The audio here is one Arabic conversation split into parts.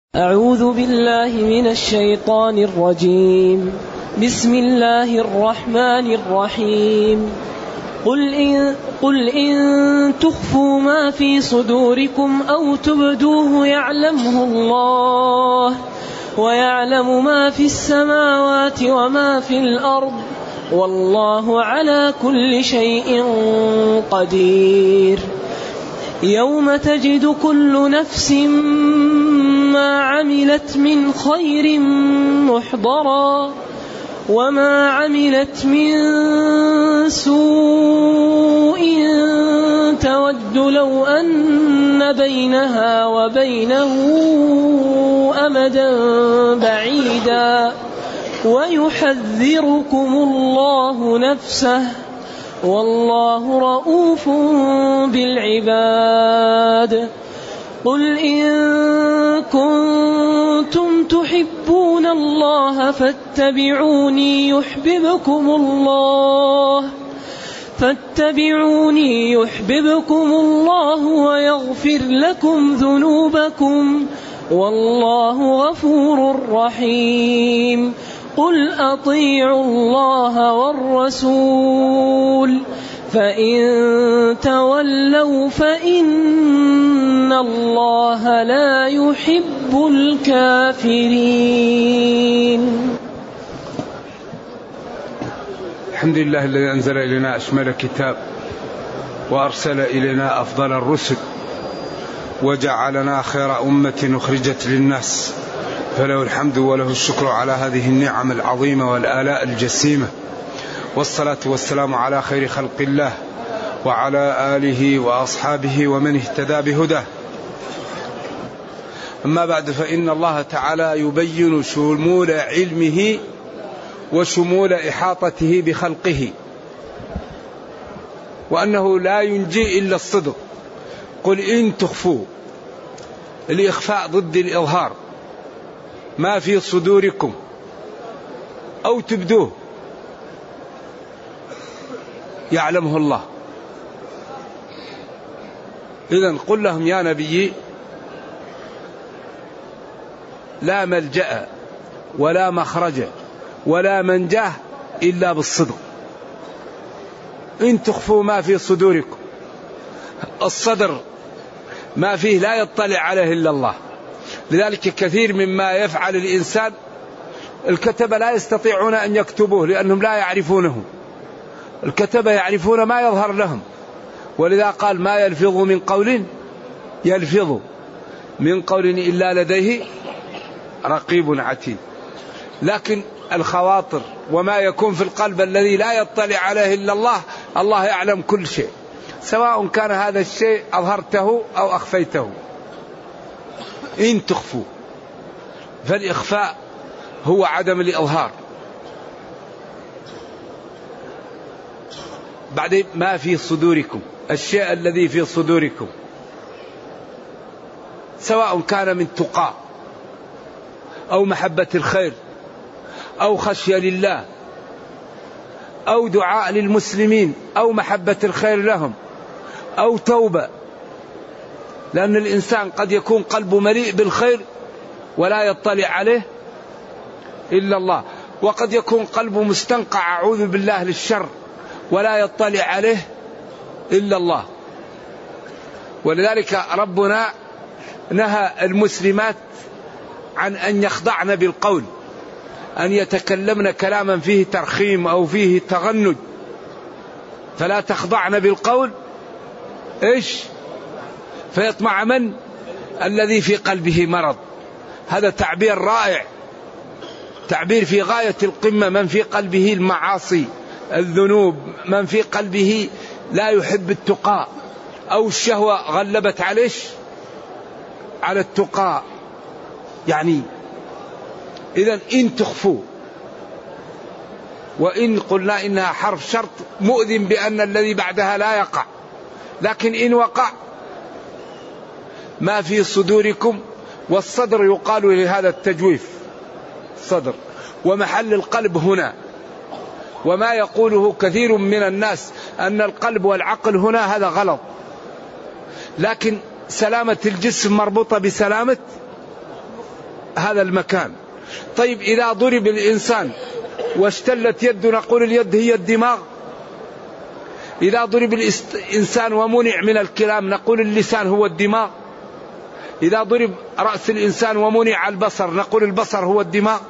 أعوذ بالله من الشيطان الرجيم. بسم الله الرحمن الرحيم. قل إن تخفوا ما في صدوركم أو تبدوه يعلمه الله ويعلم ما في السماوات وما في الأرض والله على كل شيء قدير. يوم تجد كل نفس ما عملت من خير محضرا وما عملت من سوء تود لو أن بينها وبينه أمدا بعيدا ويحذركم الله نفسه والله رؤوف بالعباد. قل إن كنتم تحبون الله فاتبعوني يحببكم الله ويغفر لكم ذنوبكم والله غفور رحيم. قل أطيعوا الله والرسول فإن تولوا فإن الله لا يحب الكافرين. الحمد لله الذي أنزل إلينا أشمل كتاب وأرسل إلينا أفضل الرسل وجعلنا خير أمة أخرجت للناس، فله الحمد وله الشكر على هذه النعم العظيمة والآلاء الجسيمة، والصلاة والسلام على خير خلق الله وعلى آله وأصحابه ومن اهتدى بهداه. أما بعد، فإن الله تعالى يبين شمول علمه وشمول إحاطته بخلقه، وأنه لا ينجي إلا الصدق. قل إن تخفوا، الإخفاء ضد الإظهار، ما في صدوركم أو تبدوه يعلمه الله. إذن قل لهم يا نبي لا ملجأ ولا مخرج ولا منجاه إلا بالصدق. إن تخفوا ما في صدوركم، الصدر ما فيه لا يطلع عليه إلا الله، لذلك كثير مما يفعل الإنسان الكتبة لا يستطيعون أن يكتبوه لأنهم لا يعرفونه. الكتبة يعرفون ما يظهر لهم، ولذا قال ما يلفظ من قول إلا لديه رقيب عتيد. لكن الخواطر وما يكون في القلب الذي لا يطلع عليه إلا الله، الله يعلم كل شيء، سواء كان هذا الشيء أظهرته أو أخفيته. إن تخفوا، فالإخفاء هو عدم الإظهار. بعدين ما في صدوركم، الشيء الذي في صدوركم، سواء كان من تقى أو محبة الخير أو خشية لله أو دعاء للمسلمين أو محبة الخير لهم أو توبة، لأن الإنسان قد يكون قلبه مليء بالخير ولا يطلع عليه إلا الله، وقد يكون قلبه مستنقع أعوذ بالله للشر ولا يطلع عليه إلا الله. ولذلك ربنا نهى المسلمات عن أن يخضعن بالقول، أن يتكلمن كلاما فيه ترخيم أو فيه تغنج، فلا تخضعن بالقول فيطمع من الذي في قلبه مرض. هذا تعبير رائع، تعبير في غاية القمة. من في قلبه المعاصي الذنوب، من في قلبه لا يحب التقى أو الشهوة غلبت على التقى يعني. إذن إن تخفوا، وإن قلنا إنها حرف شرط مؤذن بأن الذي بعدها لا يقع، لكن إن وقع ما في صدوركم. والصدر يقال لهذا التجويف صدر، ومحل القلب هنا. وما يقوله كثير من الناس أن القلب والعقل هنا، هذا غلط. لكن سلامة الجسم مربوطة بسلامة هذا المكان. طيب إذا ضرب الإنسان واشتلت يده نقول اليد هي الدماغ؟ إذا ضرب الإنسان ومنع من الكلام نقول اللسان هو الدماغ؟ إذا ضرب رأس الإنسان ومنع البصر نقول البصر هو الدماغ؟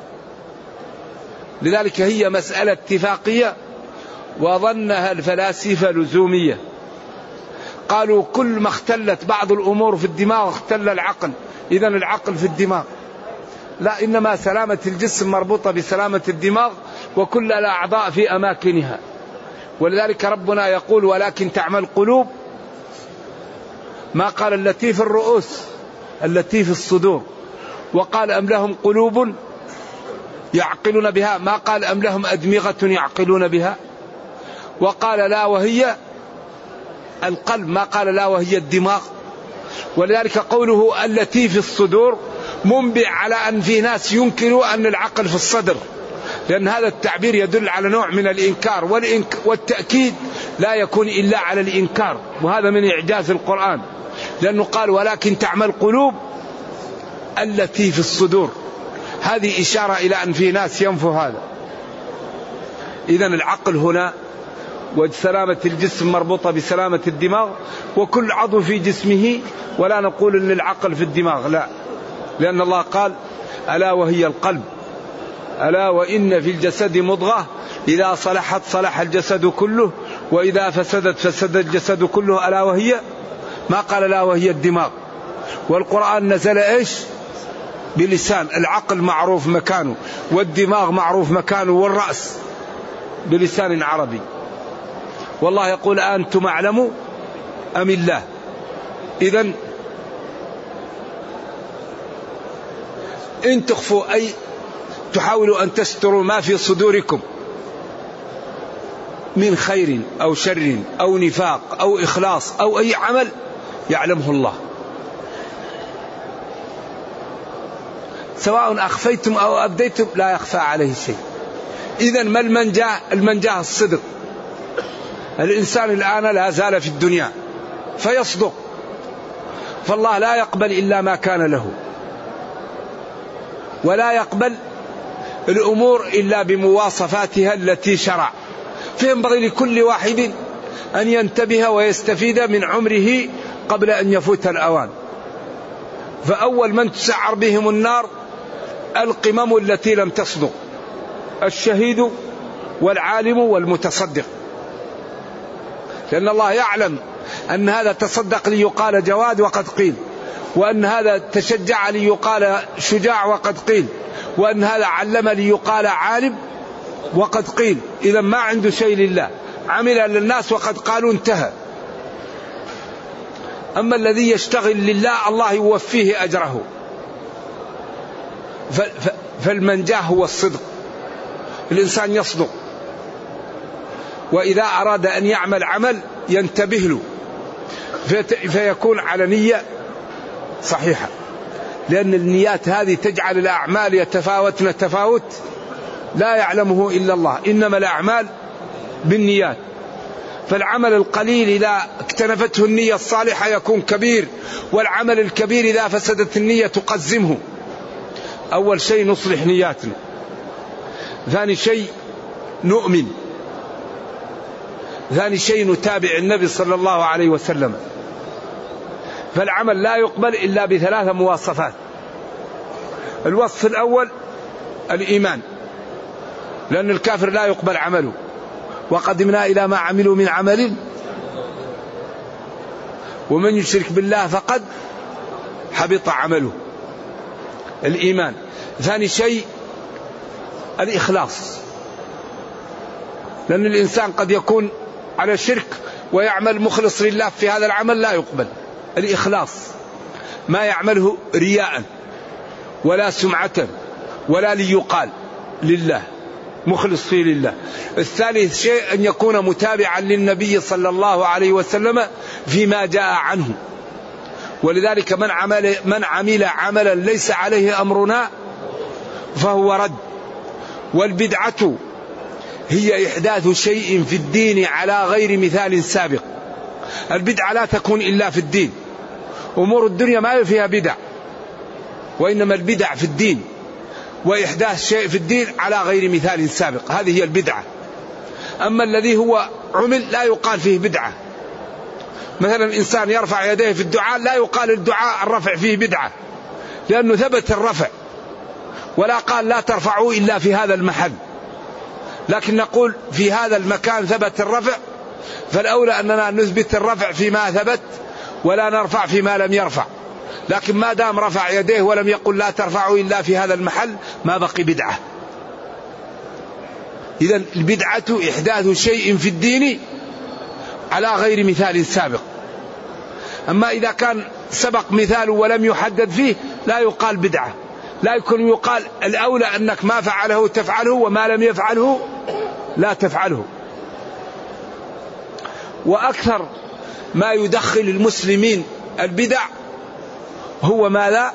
لذلك هي مسألة اتفاقية وظنها الفلاسفة لزومية. قالوا كل ما اختلت بعض الأمور في الدماغ اختل العقل، إذن العقل في الدماغ. لا، إنما سلامة الجسم مربوطة بسلامة الدماغ، وكل الأعضاء في أماكنها. ولذلك ربنا يقول ولكن تعمى القلوب، ما قال التي في الرؤوس، التي في الصدور. وقال أم لهم قلوب يعقلون بها، ما قال أم لهم أدمغة يعقلون بها. وقال لا وهي القلب، ما قال لا وهي الدماغ. ولذلك قوله التي في الصدور منبع على أن في ناس ينكروا أن العقل في الصدر، لأن هذا التعبير يدل على نوع من الإنكار، والتأكيد لا يكون إلا على الإنكار، وهذا من إعجاز القرآن، لأنه قال ولكن تعمى القلوب التي في الصدور. هذه إشارة إلى أن في ناس ينفوا هذا. إذن العقل هنا وسلامة الجسم مربوطة بسلامة الدماغ، وكل عضو في جسمه، ولا نقول أن العقل في الدماغ، لا، لأن الله قال ألا وهي القلب، ألا وإن في الجسد مضغة إذا صلحت صلح الجسد كله وإذا فسدت فسد الجسد كله ألا وهي، ما قال لا وهي الدماغ. والقرآن نزل إيش؟ بلسان. العقل معروف مكانه، والدماغ معروف مكانه، والرأس بلسان عربي. والله يقول أنتم أعلم أم الله. إذن إن تخفوا أي تحاولوا أن تستروا ما في صدوركم من خير أو شر أو نفاق أو إخلاص أو أي عمل يعلمه الله، سواء أخفيتم أو أبديتم لا يخفى عليه شيء. إذن ما المنجاة؟ المنجاة الصدق. الإنسان الآن لا زال في الدنيا فيصدق، فالله لا يقبل إلا ما كان له، ولا يقبل الأمور إلا بمواصفاتها التي شرع. فينبغي لكل واحد أن ينتبه ويستفيد من عمره قبل أن يفوت الأوان. فأول من تسعر بهم النار القمم التي لم تصدق، الشهيد والعالم والمتصدق، لأن الله يعلم أن هذا تصدق ليقال جواد وقد قيل، وأن هذا تشجع ليقال شجاع وقد قيل، وأن هذا علم ليقال عالم وقد قيل. إذا ما عنده شيء لله، عمل للناس وقد قالوا انتهى. أما الذي يشتغل لله الله يوفيه أجره. فالمنجاه هو الصدق، الإنسان يصدق، وإذا أراد أن يعمل عمل ينتبه له فيكون على نية صحيحة، لأن النيات هذه تجعل الأعمال يتفاوتن تفاوت لا يعلمه إلا الله، إنما الأعمال بالنيات. فالعمل القليل إذا اكتنفته النية الصالحة يكون كبير، والعمل الكبير إذا فسدت النية تقزمه. أول شيء نصلح نياتنا، ثاني شيء نؤمن، ثاني شيء نتابع النبي صلى الله عليه وسلم. فالعمل لا يقبل إلا بثلاث مواصفات. الوصف الأول الإيمان، لأن الكافر لا يقبل عمله، وقدمنا إلى ما عملوا من عمل ومن يشرك بالله فقد حبط عمله. الإيمان. ثاني شيء الإخلاص، لأن الإنسان قد يكون على شرك ويعمل مخلص لله في هذا العمل لا يقبل. الإخلاص ما يعمله رياء ولا سمعة ولا ليقال لله، مخلص فيه لله. الثالث شيء أن يكون متابعا للنبي صلى الله عليه وسلم فيما جاء عنه. ولذلك من عمل عملا ليس عليه أمرنا فهو رد. والبدعة هي إحداث شيء في الدين على غير مثال سابق. البدعة لا تكون إلا في الدين، أمور الدنيا ما فيها بدع، وإنما البدع في الدين وإحداث شيء في الدين على غير مثال سابق، هذه هي البدعة. أما الذي هو عمل لا يقال فيه بدعة. مثلا إنسان يرفع يديه في الدعاء لا يقال الدعاء الرفع فيه بدعة، لأنه ثبت الرفع، ولا قال لا ترفعوا إلا في هذا المحل، لكن نقول في هذا المكان ثبت الرفع، فالأولى أننا نثبت الرفع فيما ثبت ولا نرفع فيما لم يرفع. لكن ما دام رفع يديه ولم يقل لا ترفعوا إلا في هذا المحل ما بقي بدعة. إذن البدعة إحداث شيء في الدين على غير مثال سابق. أما إذا كان سبق مثال ولم يحدد فيه لا يقال بدعة، لا يكون يقال الأولى أنك ما فعله تفعله وما لم يفعله لا تفعله. وأكثر ما يدخل المسلمين البدع هو ماذا؟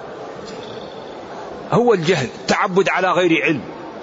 هو الجهل، التعبد على غير علم.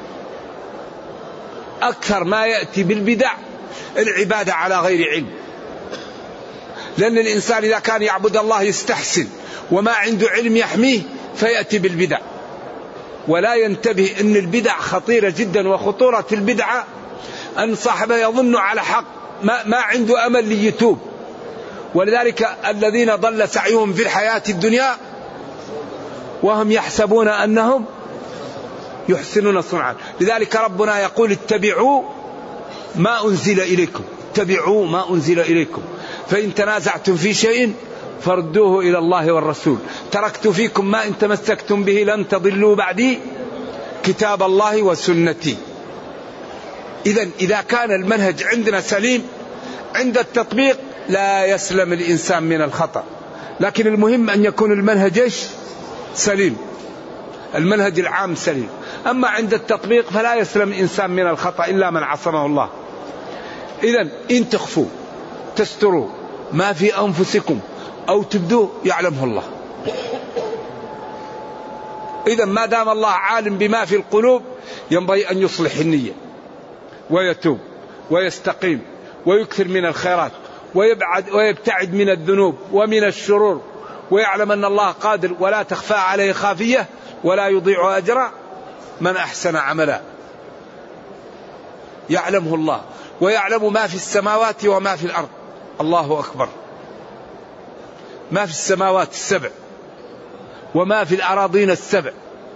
أكثر ما يأتي بالبدع العبادة على غير علم، لأن الإنسان إذا كان يعبد الله يستحسن وما عنده علم يحميه فيأتي بالبدع، ولا ينتبه أن البدع خطيرة جدا. وخطورة البدعة أن صاحبه يظن على حق ما عنده أمل ليتوب. ولذلك الذين ضل سعيهم في الحياة الدنيا وهم يحسبون أنهم يحسنون صنعا. لذلك ربنا يقول اتبعوا ما أنزل إليكم، اتبعوا ما أنزل إليكم، فإن تنازعتم في شيء فردوه إلى الله والرسول، تركت فيكم ما إن تمسكتم به لن تضلوا بعدي كتاب الله وسنتي. إذن إذا كان المنهج عندنا سليم عند التطبيق لا يسلم الإنسان من الخطأ، لكن المهم أن يكون المنهج سليم، المنهج العام سليم. أما عند التطبيق فلا يسلم الإنسان من الخطأ إلا من عصمه الله. إذن إن تخفوا تستروا ما في أنفسكم أو تبدوا يعلمه الله. إذا ما دام الله عالم بما في القلوب ينبغي أن يصلح النية ويتوب ويستقيم ويكثر من الخيرات ويبتعد من الذنوب ومن الشرور، ويعلم أن الله قادر ولا تخفى عليه خافية ولا يضيع أجر من أحسن عملا. يعلمه الله ويعلم ما في السماوات وما في الأرض. الله أكبر. ما في السماوات السبع وما في الأراضين السبع.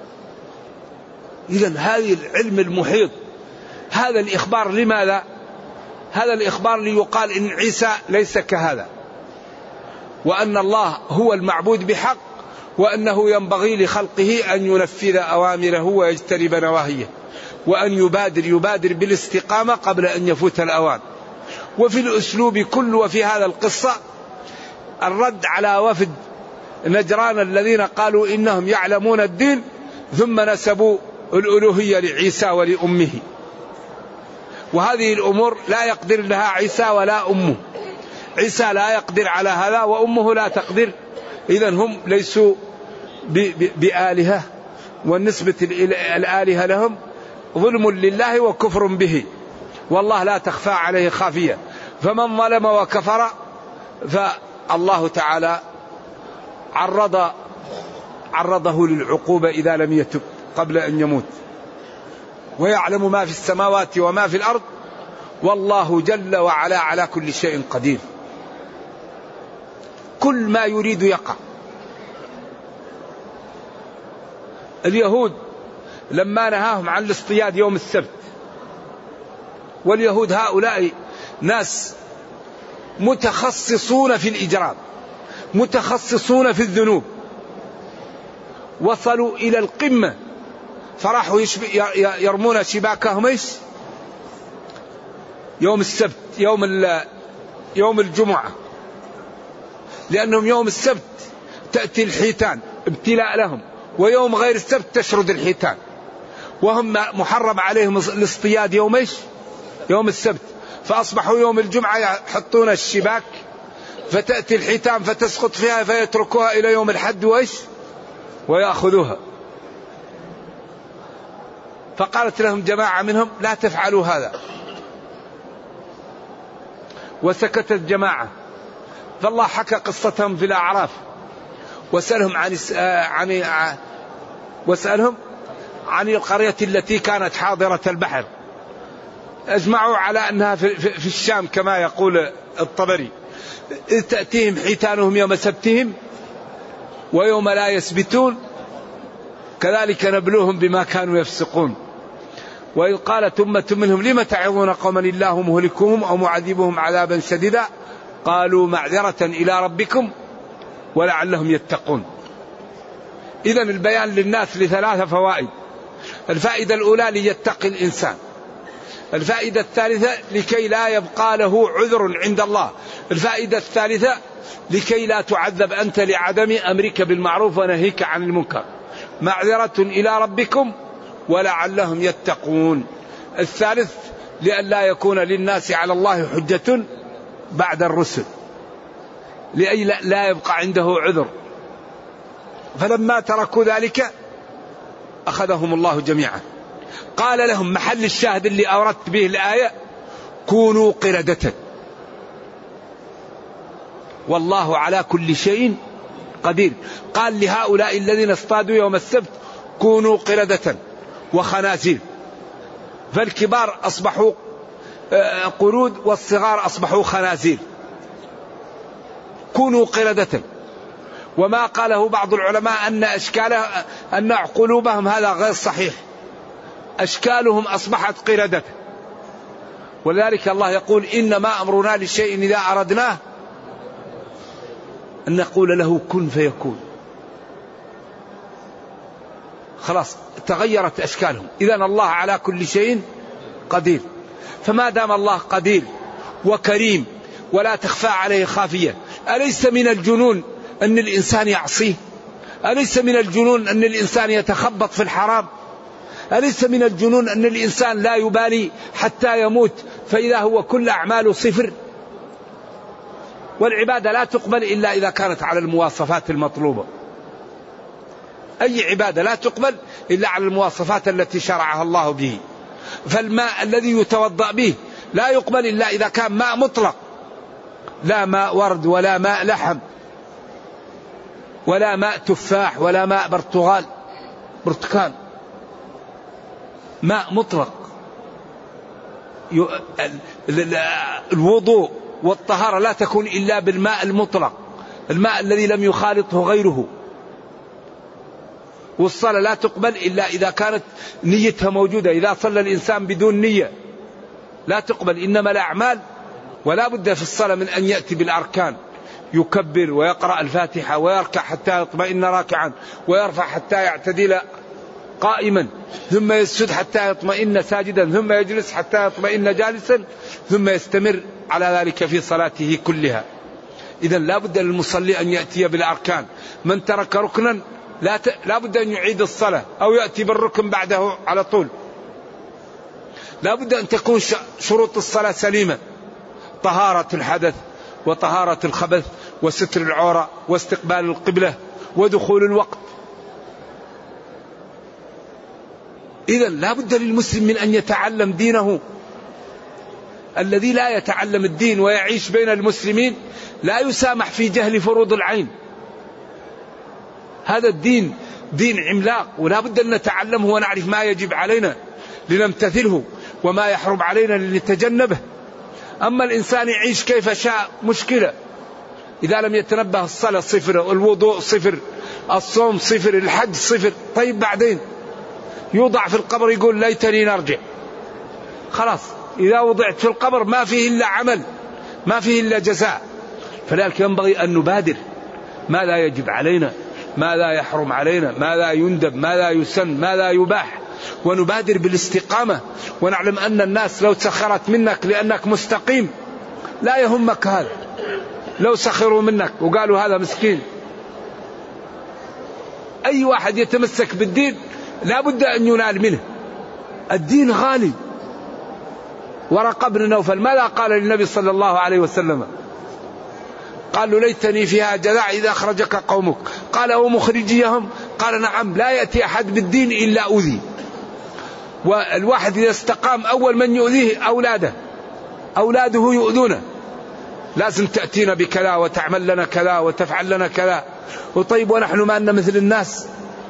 إذن هذه العلم المحيط. هذا الإخبار لماذا؟ هذا الإخبار ليقال إن عيسى ليس كهذا، وأن الله هو المعبود بحق، وأنه ينبغي لخلقه أن ينفذ أوامره ويجتنب نواهيه، وأن يبادر بالاستقامة قبل أن يفوت الأوان. وفي الأسلوب كله وفي هذا القصة الرد على وفد نجران الذين قالوا إنهم يعلمون الدين ثم نسبوا الألوهية لعيسى ولأمه، وهذه الأمور لا يقدر لها عيسى ولا أمه. عيسى لا يقدر على هذا وأمه لا تقدر، إذن هم ليسوا بآلهة، والنسبة الآلهة لهم ظلم لله وكفر به، والله لا تخفى عليه خافية. فمن ظلم وكفر فالله تعالى عرضه للعقوبة إذا لم يتب قبل أن يموت. ويعلم ما في السماوات وما في الأرض والله جل وعلا على كل شيء قدير. كل ما يريد يقع. اليهود لما نهاهم عن الاصطياد يوم السبت، واليهود هؤلاء ناس متخصصون في الإجرام، متخصصون في الذنوب، وصلوا إلى القمة، فراحوا يرمون شباكهم يوم السبت، يوم الجمعة، لأنهم يوم السبت تأتي الحيتان ابتلاء لهم، ويوم غير السبت تشرد الحيتان، وهم محرم عليهم الاصطياد يوم السبت. فأصبحوا يوم الجمعة يحطون الشباك، فتأتي الحيتان فتسقط فيها فيتركوها إلى يوم الحد ويأخذوها. فقالت لهم جماعة منهم لا تفعلوا هذا، وسكتت جماعة. فالله حكى قصتهم في الأعراف، واسألهم عن القرية التي كانت حاضرة البحر، أجمعوا على أنها في الشام كما يقول الطبري، إذ تأتيهم حيتانهم يوم سبتهم ويوم لا يسبتون كذلك نبلوهم بما كانوا يفسقون. وإذ قالت أمة منهم لم تعظون قوما الله مهلكهم أو معذبهم عذابا شديدا قالوا معذرة إلى ربكم ولعلهم يتقون. إذن البيان للناس لثلاث فوائد. الفائدة الأولى ليتقي الإنسان، الفائدة الثالثة لكي لا يبقى له عذر عند الله، الفائدة الثالثة لكي لا تعذب أنت لعدم أمرك بالمعروف ونهيك عن المنكر. معذرة إلى ربكم ولعلهم يتقون. الثالث لئلا يكون للناس على الله حجة بعد الرسل، لأي لا يبقى عنده عذر. فلما تركوا ذلك أخذهم الله جميعا. قال لهم، محل الشاهد اللي أوردت به الآية، كونوا قردة والله على كل شيء قدير. قال لهؤلاء الذين اصطادوا يوم السبت كونوا قردة وخنازير، فالكبار أصبحوا قرود والصغار أصبحوا خنازير. كونوا قردة. وما قاله بعض العلماء أن قلوبهم هذا غير صحيح، أشكالهم أصبحت قردة. ولذلك الله يقول إنما أمرنا لشيء إذا أردناه أن نقول له كن فيكون. خلاص تغيرت أشكالهم. إذن الله على كل شيء قدير. فما دام الله قدير وكريم ولا تخفى عليه خافية، أليس من الجنون أن الإنسان يعصيه؟ أليس من الجنون أن الإنسان يتخبط في الحرام؟ أليس من الجنون أن الإنسان لا يبالي حتى يموت فإذا هو كل أعماله صفر؟ والعبادة لا تقبل إلا إذا كانت على المواصفات المطلوبة. أي عبادة لا تقبل إلا على المواصفات التي شرعها الله به. فالماء الذي يتوضأ به لا يقبل إلا إذا كان ماء مطلق، لا ماء ورد ولا ماء لحم ولا ماء تفاح ولا ماء برتقال، ماء مطلق. الوضوء والطهارة لا تكون إلا بالماء المطلق، الماء الذي لم يخالطه غيره. والصلاة لا تقبل إلا إذا كانت نيتها موجودة. إذا صلى الإنسان بدون نية لا تقبل. إنما الأعمال، ولا بد في الصلاة من أن يأتي بالأركان، يكبر ويقرأ الفاتحة ويركع حتى يطمئن راكعا، ويرفع حتى يعتدل قائما، ثم يسجد حتى يطمئن ساجدا، ثم يجلس حتى يطمئن جالسا، ثم يستمر على ذلك في صلاته كلها. إذن لا بد للمصلي أن يأتي بالأركان. من ترك ركنا لا بد أن يعيد الصلاة أو يأتي بالركن بعده على طول. لا بد أن تكون شروط الصلاة سليمة: طهارة الحدث وطهارة الخبث وستر العورة واستقبال القبلة ودخول الوقت. إذن لا بد للمسلم من أن يتعلم دينه. الذي لا يتعلم الدين ويعيش بين المسلمين لا يسامح في جهل فروض العين. هذا الدين دين عملاق، ولا بد أن نتعلمه ونعرف ما يجب علينا لنمتثله وما يحرم علينا لنتجنبه. أما الإنسان يعيش كيف شاء مشكلة. إذا لم يتنبه الصلاة صفر، الوضوء صفر، الصوم صفر، الحج صفر. طيب بعدين يوضع في القبر يقول ليتني نرجع. خلاص إذا وضعت في القبر ما فيه إلا عمل، ما فيه إلا جزاء. فلذلك ينبغي أن نبادر ما لا يجب علينا، ما لا يحرم علينا، ما لا يندب، ما لا يسن، ما لا يباح، ونبادر بالاستقامة. ونعلم أن الناس لو سخرت منك لأنك مستقيم لا يهمك هذا. لو سخروا منك وقالوا هذا مسكين. أي واحد يتمسك بالدين لا بد أن ينال منه. الدين غالي. ورقة بن نوفل ماذا قال للنبي صلى الله عليه وسلم؟ قال له ليتني فيها جذع إذا أخرجك قومك. قال ومخرجيهم؟ قال نعم، لا يأتي أحد بالدين إلا أوذي. والواحد إذا استقام أول من يؤذيه أولاده يؤذونه. لازم تأتينا بكذا وتعمل لنا كذا وتفعل لنا كذا. وطيب ونحن ما أن مثل الناس.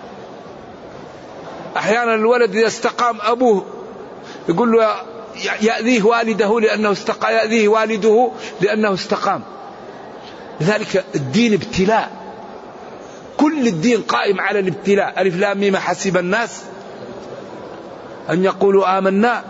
أحيانا الولد إذا استقام أبوه يقول له يأذيه والده لأنه استقام، يأذيه والده لأنه استقام. لذلك الدين ابتلاء، كل الدين قائم على الابتلاء. ألف لام ميم حسب الناس أن يقولوا آمنا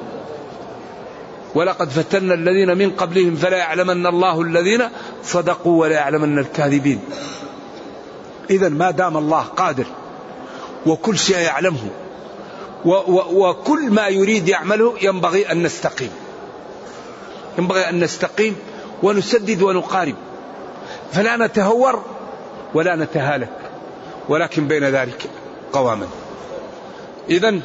ولقد فتنا الذين من قبلهم فلا يعلمن الله الذين صدقوا ولا يعلمن الكاذبين. إذن ما دام الله قادر وكل شيء يعلمه وكل ما يريد يعمله ينبغي أن نستقيم، ينبغي أن نستقيم ونسدد ونقارب، فلا نتهور ولا نتهالك، ولكن بين ذلك قواما. إذن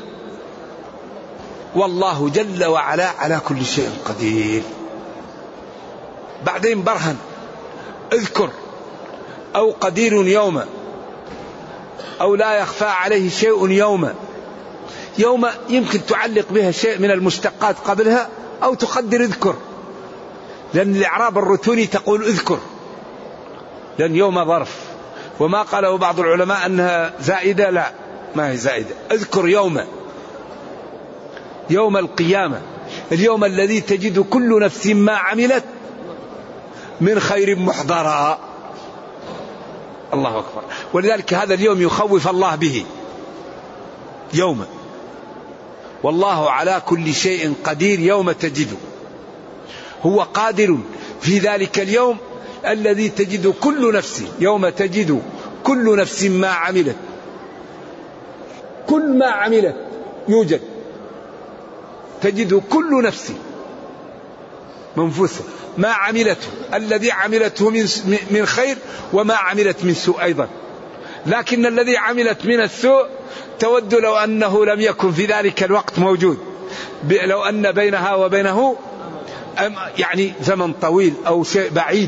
والله جل وعلا على كل شيء قدير. بعدين برهن اذكر أو قدير يوما أو لا يخفى عليه شيء يوما. يوم يمكن تعلق بها شيء من المشتقات قبلها أو تقدر اذكر، لأن الإعراب الرتوني تقول اذكر، لأن يوم ظرف. وما قاله بعض العلماء أنها زائدة، لا ما هي زائدة. اذكر يوم، يوم القيامة، اليوم الذي تجد كل نفس ما عملت من خير محضرا. الله أكبر. ولذلك هذا اليوم يخوف الله به يوم، والله على كل شيء قدير. يوم تجده، هو قادر في ذلك اليوم الذي تجد كل نفس، يوم تجد كل نفس ما عملت، كل ما عملت يوجد، تجد كل نفس منفوسة ما عملته، الذي عملته من خير وما عملت من سوء أيضا. لكن الذي عملت من السوء تود لو أنه لم يكن في ذلك الوقت موجود، لو أن بينها وبينه يعني زمن طويل أو شيء بعيد.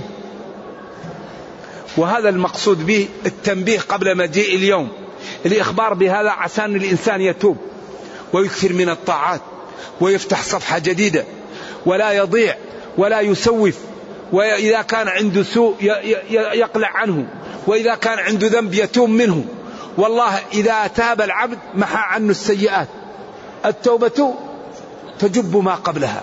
وهذا المقصود به التنبيه قبل مجيء اليوم، الإخبار بهذا عشان الإنسان يتوب ويكثر من الطاعات ويفتح صفحة جديدة ولا يضيع ولا يسوف، وإذا كان عنده سوء يقلع عنه، وإذا كان عنده ذنب يتوب منه. والله إذا تاب العبد محى عنه السيئات، التوبة تجب ما قبلها،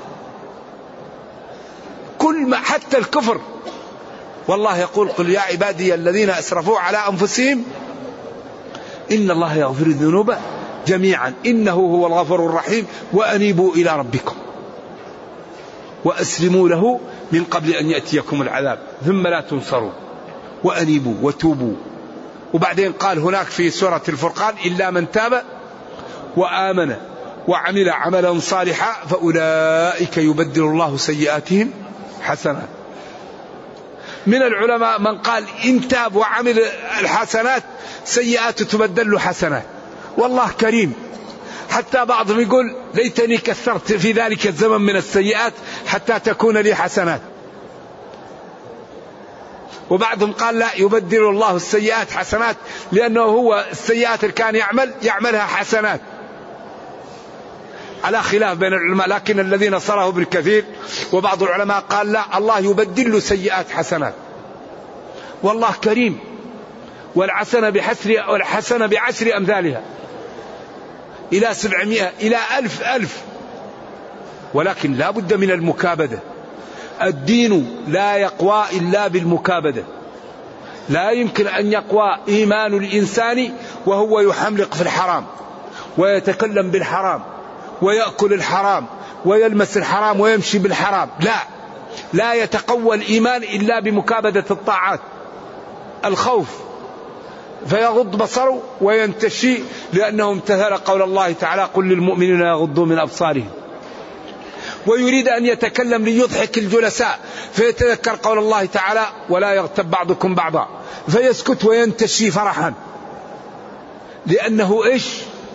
كل ما حتى الكفر. والله يقول قل يا عبادي الذين أسرفوا على أنفسهم إن الله يغفر الذنوب جميعا إنه هو الغفور الرحيم وأنيبوا إلى ربكم وأسلموا له من قبل أن يأتيكم العذاب ثم لا تنصرون وأنيبوا وتوبوا. وبعدين قال هناك في سورة الفرقان إلا من تاب وآمن وعمل عملا صالحا فأولئك يبدل الله سيئاتهم حسنات. من العلماء من قال إن تاب وعمل الحسنات سيئات تبدل له حسنات. والله كريم، حتى بعضهم يقول ليتني كثرت في ذلك الزمن من السيئات حتى تكون لي حسنات. وبعضهم قال لا، يبدل الله السيئات حسنات، لأنه هو السيئات اللي كان يعملها حسنات، على خلاف بين العلماء، لكن الذين صرحوا بالكثير. وبعض العلماء قال لا، الله يبدل له سيئات حسنات. والله كريم، والحسنة بعشر أمثالها إلى 700 إلى 1000. ولكن لا بد من المكابدة. الدين لا يقوى إلا بالمكابدة. لا يمكن أن يقوى إيمان الإنسان وهو يحملق في الحرام ويتكلم بالحرام ويأكل الحرام ويلمس الحرام ويمشي بالحرام. لا يتقوى الإيمان إلا بمكابدة الطاعات. الخوف فيغض بصره وينتشي، لأنه امتثل قول الله تعالى قل للمؤمنين يغضوا من أبصارهم. ويريد أن يتكلم ليضحك الجلساء فيتذكر قول الله تعالى ولا يغتب بعضكم بعضا فيسكت وينتشي فرحا، لأنه إيش؟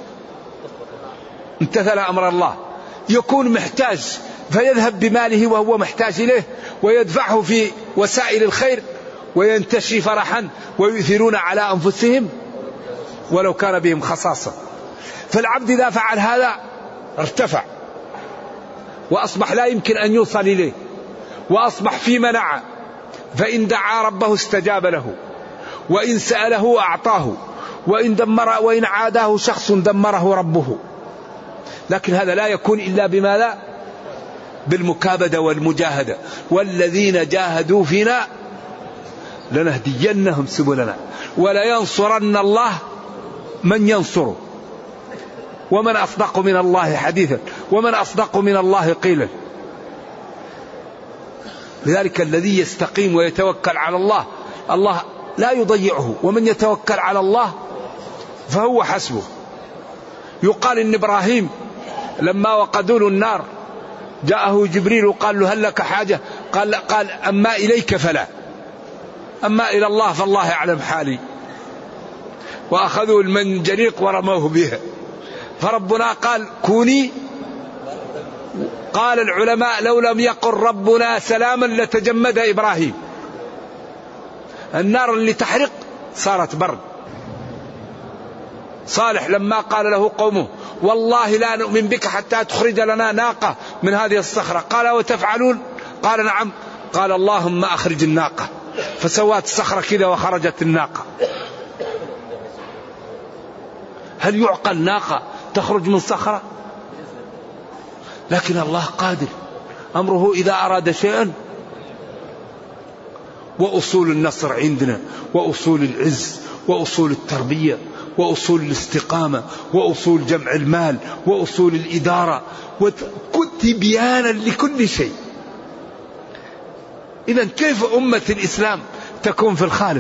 امتثل أمر الله. يكون محتاج فيذهب بماله وهو محتاج إليه ويدفعه في وسائل الخير وينتشي فرحا، ويؤثرون على أنفسهم ولو كان بهم خصاصة. فالعبد إذا فعل هذا ارتفع وأصبح لا يمكن أن يوصل إليه، وأصبح في منع، فإن دعا ربه استجاب له، وإن سأله أعطاه، وإن عاداه شخص دمره ربه. لكن هذا لا يكون إلا بما لا بالمكابدة والمجاهدة. والذين جاهدوا فينا لنهدينهم سبلنا ولينصرن الله من ينصره ومن أصدق من الله حديثا ومن أصدق من الله قيلا. لذلك الذي يستقيم ويتوكل على الله الله لا يضيعه، ومن يتوكل على الله فهو حسبه. يقال إن إبراهيم لما وقدوا له النار جاءه جبريل وقال له هل لك حاجة؟ قال أما إليك فلا، أما إلى الله فالله يعلم حالي. وأخذوا المنجنيق ورموه بها. فربنا قال كوني. قال العلماء لو لم يقل ربنا سلاما لتجمد إبراهيم. النار اللي تحرق صارت برد. صالح لما قال له قومه والله لا نؤمن بك حتى تخرج لنا ناقة من هذه الصخرة، قال وتفعلون؟ قال نعم. قال اللهم أخرج الناقة، فسوات الصخرة كذا وخرجت الناقة. هل يعقل ناقة تخرج من صخرة؟ لكن الله قادر، أمره إذا أراد شيئا. وأصول النصر عندنا، وأصول العز، وأصول التربية، وأصول الاستقامة، وأصول جمع المال، وأصول الإدارة، وتبيانا لكل شيء. إذن كيف أمة الإسلام تكون في الخالف؟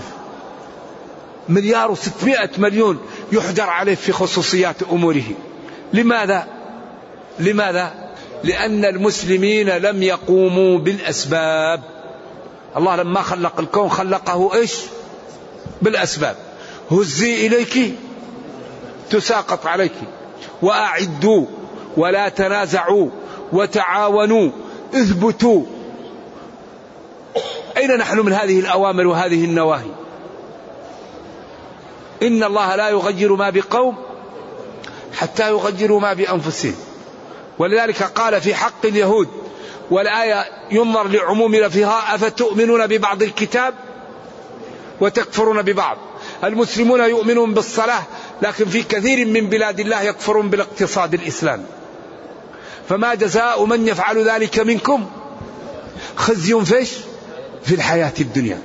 1,600,000,000,000 يحجر عليه في خصوصيات أموره. لماذا؟ لأن المسلمين لم يقوموا بالأسباب. الله لما خلق الكون خلقه إيش؟ بالأسباب. هزي إليك تساقط عليك، وأعدوا ولا تنازعوا وتعاونوا اثبتوا. أين نحن من هذه الأوامر وهذه النواهي؟ إن الله لا يغير ما بقوم حتى يغيروا ما بأنفسهم. ولذلك قال في حق اليهود، والآية ينظر لعموم لفظها، أفتؤمنون ببعض الكتاب وتكفرون ببعض. المسلمون يؤمنون بالصلاة، لكن في كثير من بلاد الله يكفرون بالاقتصاد الإسلامي. فما جزاء من يفعل ذلك منكم خزي في الحياة الدنيا.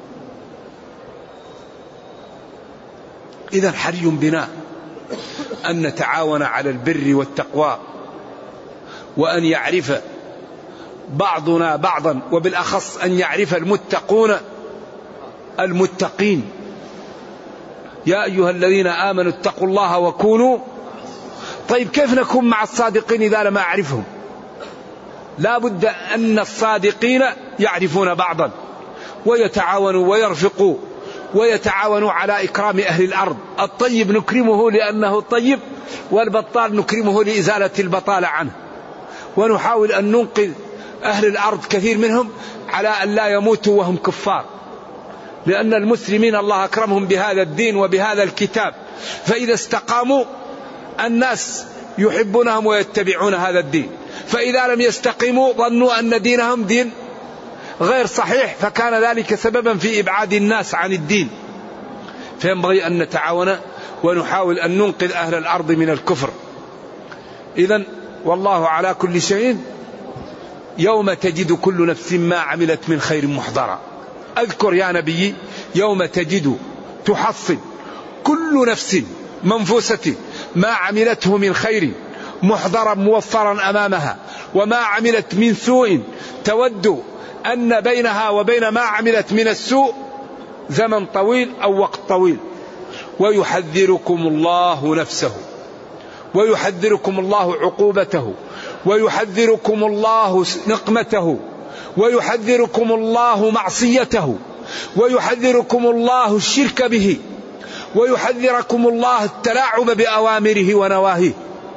إذا حري بنا أن نتعاون على البر والتقوى، وأن يعرف بعضنا بعضا، وبالأخص أن يعرف المتقون المتقين. يا أيها الذين آمنوا اتقوا الله وكونوا. طيب كيف نكون مع الصادقين إذا لم أعرفهم؟ لا بد أن الصادقين يعرفون بعضا ويتعاونوا ويرفقوا ويتعاونوا على إكرام أهل الأرض. الطيب نكرمه لأنه طيب، والبطال نكرمه لإزالة البطالة عنه. ونحاول أن ننقذ أهل الأرض كثير منهم على أن لا يموتوا وهم كفار، لأن المسلمين الله أكرمهم بهذا الدين وبهذا الكتاب، فإذا استقاموا الناس يحبونهم ويتبعون هذا الدين. فإذا لم يستقيموا ظنوا أن دينهم دين غير صحيح، فكان ذلك سببا في إبعاد الناس عن الدين. فينبغي أن نتعاون ونحاول أن ننقذ أهل الأرض من الكفر. إذن والله على كل شيء. يوم تجد كل نفس ما عملت من خير محضرا. أذكر يا نبي يوم تجد تحصل كل نفس منفوسة ما عملته من خير محضرا موفرا أمامها، وما عملت من سوء تود أن بينها وبين ما عملت من السوء زمن طويل أو وقت طويل. ويحذركم الله نفسه، ويحذركم الله عقوبته، ويحذركم الله نقمته، ويحذركم الله معصيته، ويحذركم الله الشرك به، ويحذركم الله التلاعب بأوامره ونواهيه.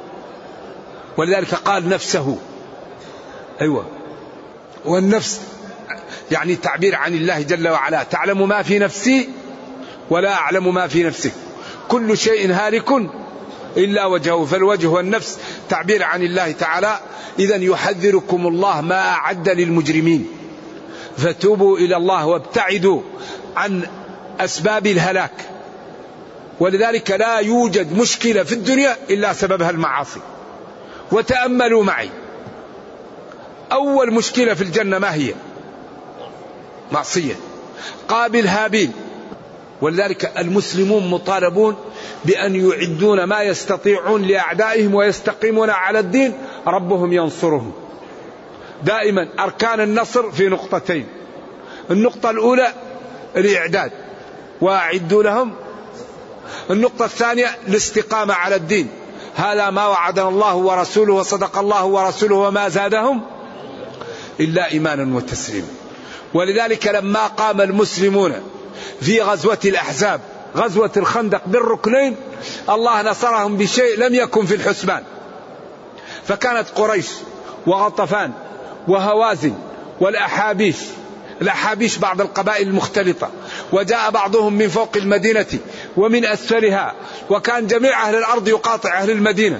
ولذلك قال نفسه. أيوة، والنفس يعني تعبير عن الله جل وعلا. تعلم ما في نفسي ولا أعلم ما في نفسك، كل شيء هالك إلا وجهه. فالوجه والنفس تعبير عن الله تعالى. إذن يحذركم الله ما أعد للمجرمين، فتوبوا إلى الله وابتعدوا عن أسباب الهلاك. ولذلك لا يوجد مشكلة في الدنيا إلا سببها المعاصي. وتأملوا معي، أول مشكلة في الجنة ما هي؟ معصية. قابل هابيل. ولذلك المسلمون مطالبون بأن يعدون ما يستطيعون لأعدائهم ويستقيمون على الدين، ربهم ينصرهم. دائما أركان النصر في نقطتين: النقطة الأولى الإعداد وأعدوا لهم، النقطة الثانية الاستقامة على الدين. هذا ما وعدنا الله ورسوله وصدق الله ورسوله وما زادهم إلا إيمانا وتسليما. ولذلك لما قام المسلمون في غزوة الأحزاب، غزوة الخندق بالركنين، الله نصرهم بشيء لم يكن في الحسبان. فكانت قريش وغطفان وهوازن والأحابيش، الأحابيش بعض القبائل المختلطة، وجاء بعضهم من فوق المدينة ومن أسفلها، وكان جميع أهل الأرض يقاطع أهل المدينة.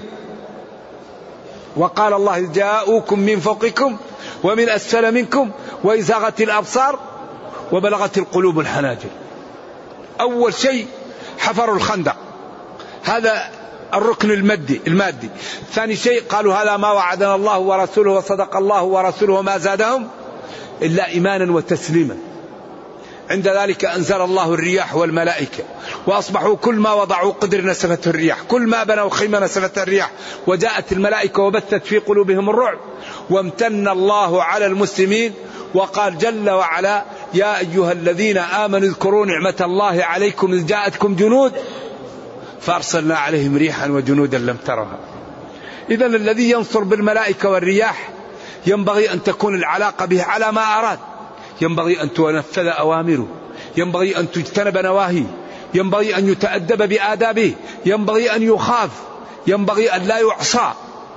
وقال الله: جاءوكم من فوقكم ومن أسفل منكم وإزاغت الأبصار وبلغت القلوب الحناجر. أول شيء حفروا الخندق، هذا الركن المادي. ثاني شيء قالوا: هذا ما وعدنا الله ورسوله وصدق الله ورسوله وما زادهم إلا إيمانا وتسليما. عند ذلك أنزل الله الرياح والملائكة، وأصبحوا كل ما وضعوا قدر نسفته الرياح، كل ما بنوا خيمة نسفته الرياح، وجاءت الملائكة وبثت في قلوبهم الرعب. وامتن الله على المسلمين وقال جل وعلا: يا أيها الذين آمنوا اذكروا نعمة الله عليكم إذ جاءتكم جنود فأرسلنا عليهم ريحا وجنودا لم ترها. إذن الذي ينصر بالملائكة والرياح ينبغي أن تكون العلاقة به على ما أراد، ينبغي أن تنفذ أوامره، ينبغي أن تجتنب نواهيه، ينبغي أن يتأدب بآدابه، ينبغي أن يخاف، ينبغي أن لا يعصى.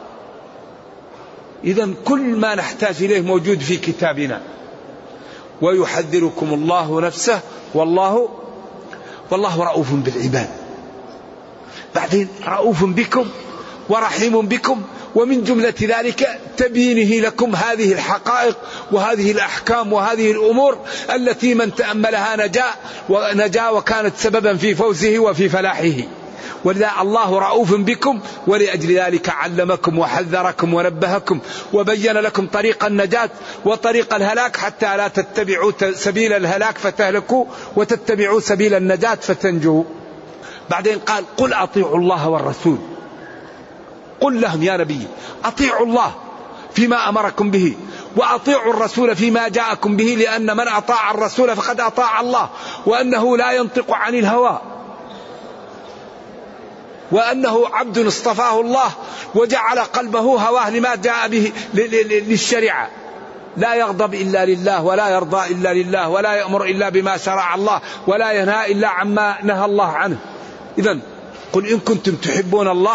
إذن كل ما نحتاج إليه موجود في كتابنا. ويحذركم الله نفسه والله رؤوف بالعباد. بعدين رؤوف بكم ورحيم بكم، ومن جملة ذلك تبيينه لكم هذه الحقائق وهذه الأحكام وهذه الأمور التي من تأملها نجا وكانت سببا في فوزه وفي فلاحه. ولذا الله رؤوف بكم، ولأجل ذلك علمكم وحذركم ونبهكم وبين لكم طريق النجاة وطريق الهلاك، حتى لا تتبعوا سبيل الهلاك فتهلكوا وتتبعوا سبيل النجاة فتنجوا. بعدين قال: قل أطيعوا الله والرسول. قل لهم يا نبي: أطيعوا الله فيما أمركم به، وأطيعوا الرسول فيما جاءكم به، لأن من أطاع الرسول فقد أطاع الله، وأنه لا ينطق عن الهوى، وأنه عبد اصطفاه الله وجعل قلبه هواه لما جاء به للشريعة. لا يغضب إلا لله، ولا يرضى إلا لله، ولا يأمر إلا بما شرع الله، ولا ينهى إلا عما نهى الله عنه. إذن قل إن كنتم تحبون الله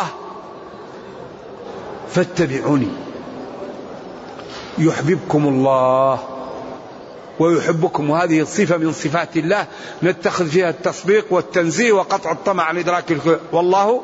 فاتبعوني يحببكم الله ويحبكم. وهذه الصفة من صفات الله نتخذ فيها التصديق والتنزيه وقطع الطمع عن إدراك الخير. والله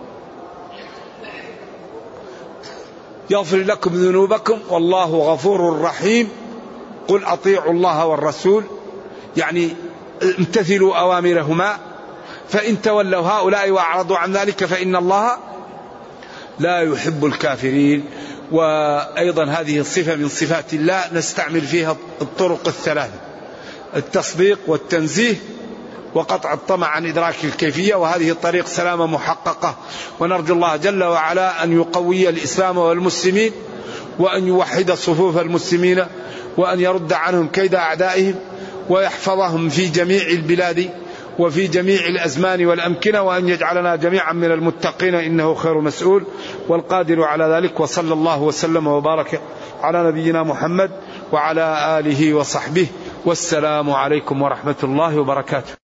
يغفر لكم ذنوبكم والله غفور رحيم. قل أطيعوا الله والرسول، يعني امتثلوا أوامرهما، فإن تولوا هؤلاء وأعرضوا عن ذلك فإن الله لا يحب الكافرين. وأيضا هذه الصفة من صفات الله نستعمل فيها الطرق الثلاثة: التصديق والتنزيه وقطع الطمع عن إدراك الكيفية. وهذه الطريق سلامة محققة، ونرجو الله جل وعلا أن يقوي الإسلام والمسلمين، وأن يوحد صفوف المسلمين، وأن يرد عنهم كيد أعدائهم، ويحفظهم في جميع البلاد وفي جميع الأزمان والأمكنة، وأن يجعلنا جميعا من المتقين إنه خير مسؤول والقادر على ذلك. وصلى الله وسلم وبارك على نبينا محمد وعلى آله وصحبه، والسلام عليكم ورحمة الله وبركاته.